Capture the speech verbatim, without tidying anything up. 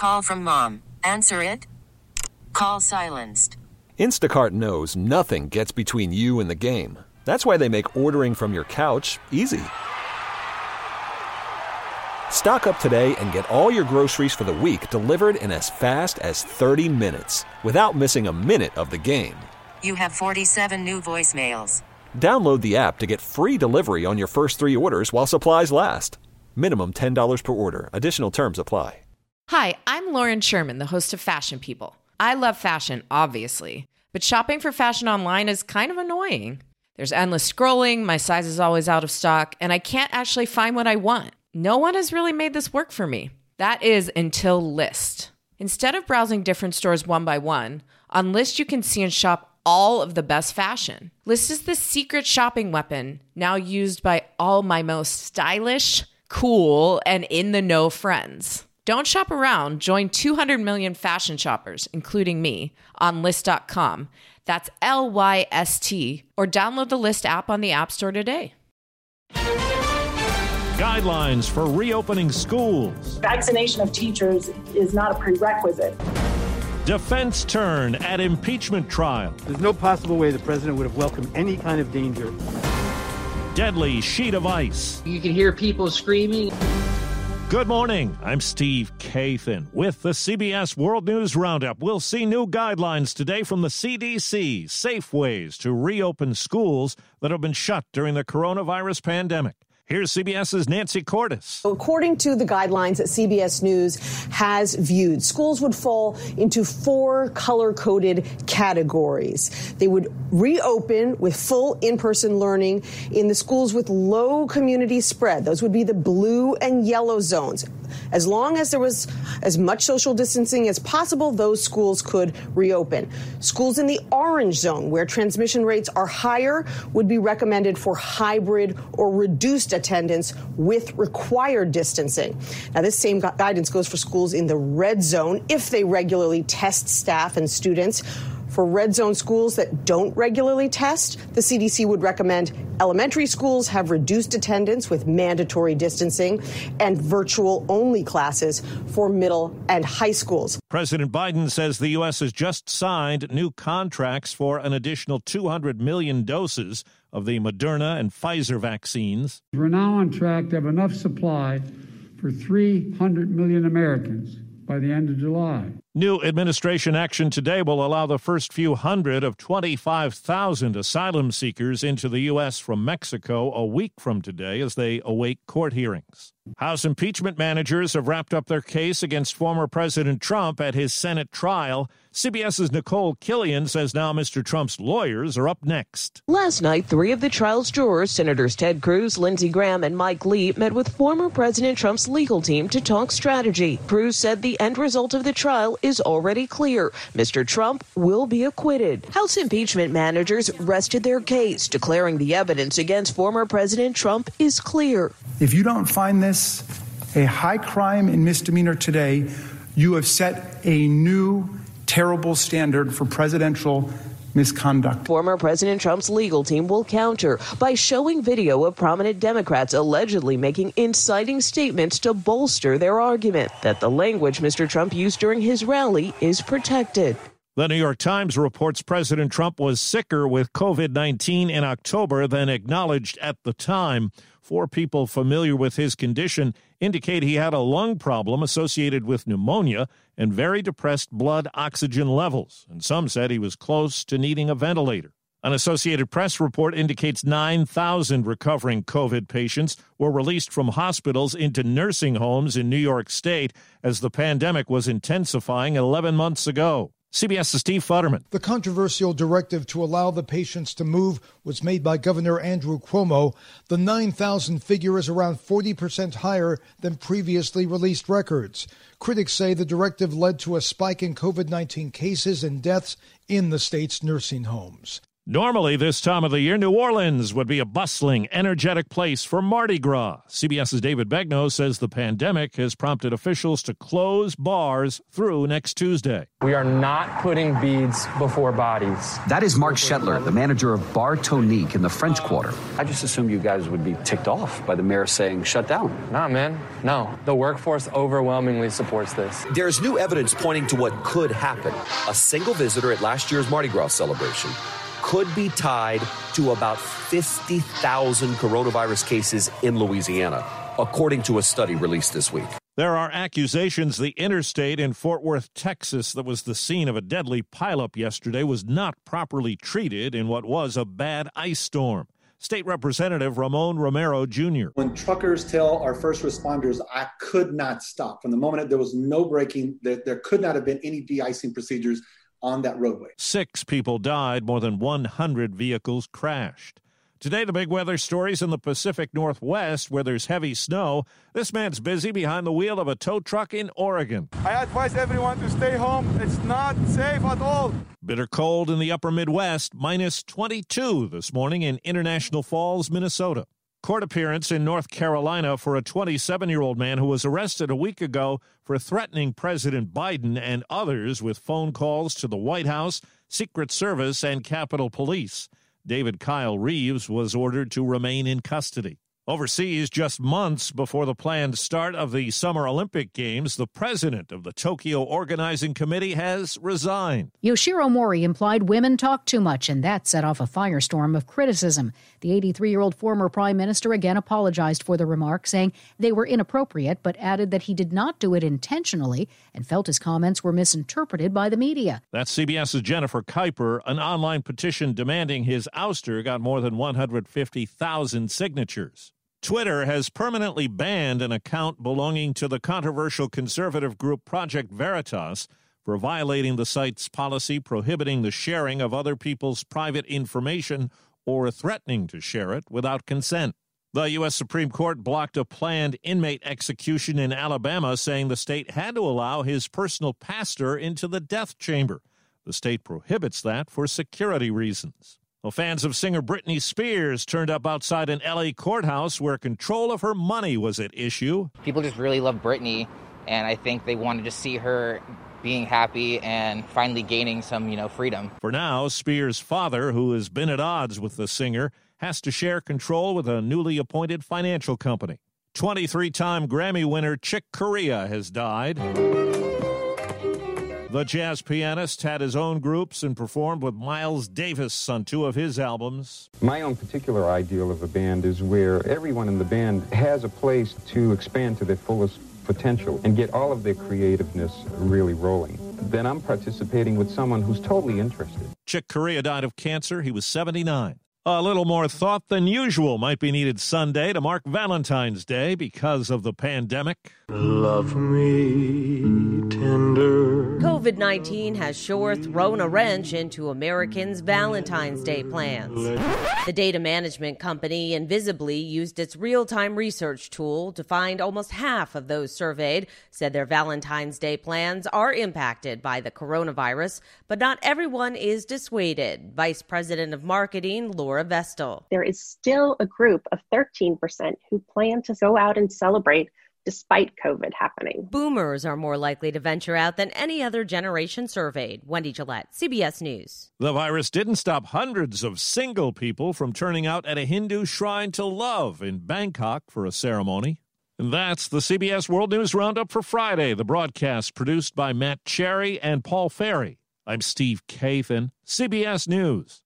Call from mom. Answer it. Call silenced. Instacart knows nothing gets between you and the game. That's why they make ordering from your couch easy. Stock up today and get all your groceries for the week delivered in as fast as thirty minutes without missing a minute of the game. You have forty-seven new voicemails. Download the app to get free delivery on your first three orders while supplies last. Minimum ten dollars per order. Additional terms apply. Hi, I'm Lauren Sherman, the host of Fashion People. I love fashion, obviously, but shopping for fashion online is kind of annoying. There's endless scrolling, my size is always out of stock, and I can't actually find what I want. No one has really made this work for me. That is until Lyst. Instead of browsing different stores one by one, on Lyst you can see and shop all of the best fashion. Lyst is the secret shopping weapon now used by all my most stylish, cool, and in-the-know friends. Don't shop around. Join two hundred million fashion shoppers, including me, on Lyst dot com. That's L Y S T, or download the Lyst app on the App Store today. Guidelines for reopening schools. Vaccination of teachers is not a prerequisite. Defense turn at impeachment trial. There's no possible way the president would have welcomed any kind of danger. Deadly sheet of ice. You can hear people screaming. Good morning. I'm Steve Kathan with the C B S World News Roundup. We'll see new guidelines today from the C D C, safe ways to reopen schools that have been shut during the coronavirus pandemic. Here's CBS's Nancy Cordes. According to the guidelines that C B S News has viewed, schools would fall into four color-coded categories. They would reopen with full in-person learning in the schools with low community spread. Those would be the blue and yellow zones. As long as there was as much social distancing as possible, those schools could reopen. Schools in the orange zone, where transmission rates are higher, would be recommended for hybrid or reduced attendance with required distancing. Now, this same gu- guidance goes for schools in the red zone if they regularly test staff and students. For red zone schools that don't regularly test, the C D C would recommend elementary schools have reduced attendance with mandatory distancing and virtual-only classes for middle and high schools. President Biden says the U S has just signed new contracts for an additional two hundred million doses of the Moderna and Pfizer vaccines. We're now on track to have enough supply for three hundred million Americans by the end of July. New administration action today will allow the first few hundred of twenty-five thousand asylum seekers into the U S from Mexico a week from today as they await court hearings. House impeachment managers have wrapped up their case against former President Trump at his Senate trial. CBS's Nicole Killian says now Mister Trump's lawyers are up next. Last night, three of the trial's jurors, Senators Ted Cruz, Lindsey Graham, and Mike Lee, met with former President Trump's legal team to talk strategy. Cruz said the end result of the trial is already clear. Mister Trump will be acquitted. House impeachment managers rested their case, declaring the evidence against former President Trump is clear. If you don't find this a high crime and misdemeanor today, you have set a new terrible standard for presidential misconduct. Former President Trump's legal team will counter by showing video of prominent Democrats allegedly making inciting statements to bolster their argument that the language Mister Trump used during his rally is protected. The New York Times reports President Trump was sicker with covid nineteen in October than acknowledged at the time. Four people familiar with his condition indicate he had a lung problem associated with pneumonia and very depressed blood oxygen levels, and some said he was close to needing a ventilator. An Associated Press report indicates nine thousand recovering COVID patients were released from hospitals into nursing homes in New York State as the pandemic was intensifying eleven months ago. CBS's Steve Futterman. The controversial directive to allow the patients to move was made by Governor Andrew Cuomo. The nine thousand figure is around forty percent higher than previously released records. Critics say the directive led to a spike in covid nineteen cases and deaths in the state's nursing homes. Normally, this time of the year, New Orleans would be a bustling, energetic place for Mardi Gras. CBS's David Begnaud says the pandemic has prompted officials to close bars through next Tuesday. We are not putting beads before bodies. That is Mark Shetler, the manager of Bar Tonique in the French Quarter. I just assumed you guys would be ticked off by the mayor saying shut down. Nah, man. No. The workforce overwhelmingly supports this. There's new evidence pointing to what could happen. A single visitor at last year's Mardi Gras celebration could be tied to about fifty thousand coronavirus cases in Louisiana, according to a study released this week. There are accusations the interstate in Fort Worth, Texas, that was the scene of a deadly pileup yesterday, was not properly treated in what was a bad ice storm. State Representative Ramon Romero Junior When truckers tell our first responders, I could not stop, from the moment that there was no braking, there, there could not have been any de-icing procedures on that roadway. Six people died, more than one hundred vehicles crashed. Today, the big weather stories in the Pacific Northwest, where there's heavy snow. This man's busy behind the wheel of a tow truck in Oregon. I advise everyone to stay home. It's not safe at all. Bitter cold in the upper Midwest, minus twenty-two this morning in International Falls, Minnesota. Court appearance in North Carolina for a twenty-seven-year-old man who was arrested a week ago for threatening President Biden and others with phone calls to the White House, Secret Service, and Capitol Police. David Kyle Reeves was ordered to remain in custody. Overseas, just months before the planned start of the Summer Olympic Games, the president of the Tokyo Organizing Committee has resigned. Yoshiro Mori implied women talk too much, and that set off a firestorm of criticism. The eighty-three-year-old former prime minister again apologized for the remarks, saying they were inappropriate, but added that he did not do it intentionally and felt his comments were misinterpreted by the media. That's CBS's Jennifer Kuiper. An online petition demanding his ouster got more than one hundred fifty thousand signatures. Twitter has permanently banned an account belonging to the controversial conservative group Project Veritas for violating the site's policy prohibiting the sharing of other people's private information or threatening to share it without consent. The U S Supreme Court blocked a planned inmate execution in Alabama, saying the state had to allow his personal pastor into the death chamber. The state prohibits that for security reasons. Well, fans of singer Britney Spears turned up outside an L A courthouse where control of her money was at issue. People just really love Britney, and I think they wanted to see her being happy and finally gaining some, you know, freedom. For now, Spears' father, who has been at odds with the singer, has to share control with a newly appointed financial company. twenty-three-time Grammy winner Chick Corea has died. The jazz pianist had his own groups and performed with Miles Davis on two of his albums. My own particular ideal of a band is where everyone in the band has a place to expand to their fullest potential and get all of their creativeness really rolling. Then I'm participating with someone who's totally interested. Chick Corea died of cancer. He was seventy-nine. A little more thought than usual might be needed Sunday to mark Valentine's Day because of the pandemic. Love me tender. COVID nineteen has sure thrown a wrench into Americans' Valentine's Day plans. The data management company Invisibly used its real-time research tool to find almost half of those surveyed said their Valentine's Day plans are impacted by the coronavirus, but not everyone is dissuaded. Vice President of Marketing, Laura Vestal. There is still a group of thirteen percent who plan to go out and celebrate despite COVID happening. Boomers are more likely to venture out than any other generation surveyed. Wendy Gillette, C B S News. The virus didn't stop hundreds of single people from turning out at a Hindu shrine to love in Bangkok for a ceremony. And that's the C B S World News Roundup for Friday. The broadcast produced by Matt Cherry and Paul Ferry. I'm Steve Kathan, C B S News.